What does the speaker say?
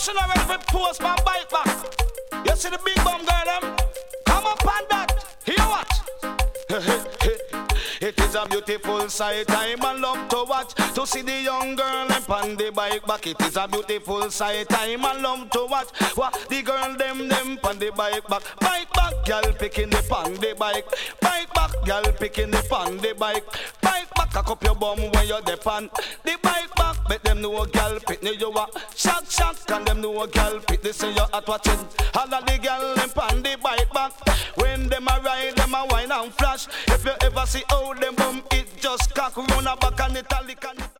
she not ready for post my bike back. You see the big bum girl them? Come up on that. Hear what? It is a beautiful sight, I'm a love to watch. To see the young girl and on the bike back. It is a beautiful sight, I'm a love to watch. What the girl them on the bike back. Bike back, girl picking the on the bike. Bike back, girl picking the on the bike. Bike back, cock up your bum when you're depend. The bike back, make them know a girl pick me you a shot shot. Can them know a girl pick this say you at watching. All of the girl them on the bike back. When them a ride, them a wine and flash. If you ever see how them bum it just cock run a back and it a lick and it